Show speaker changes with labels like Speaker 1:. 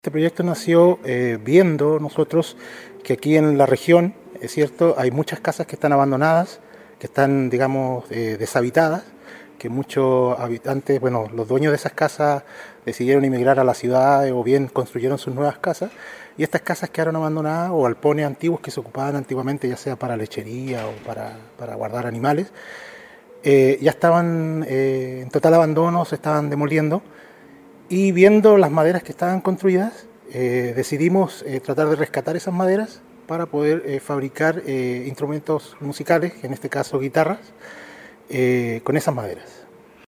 Speaker 1: este proyecto nació viendo nosotros que aquí en la región, es cierto, hay muchas casas que están abandonadas, que están, digamos, deshabitadas, que muchos habitantes, bueno, los dueños de esas casas decidieron emigrar a la ciudad o bien construyeron sus nuevas casas, y estas casas quedaron abandonadas o galpones antiguos que se ocupaban antiguamente, ya sea para lechería o para guardar animales, ya estaban en total abandono, se estaban demoliendo. Y viendo las maderas que estaban construidas, decidimos tratar de rescatar esas maderas para poder fabricar instrumentos musicales, en este caso guitarras, con esas maderas.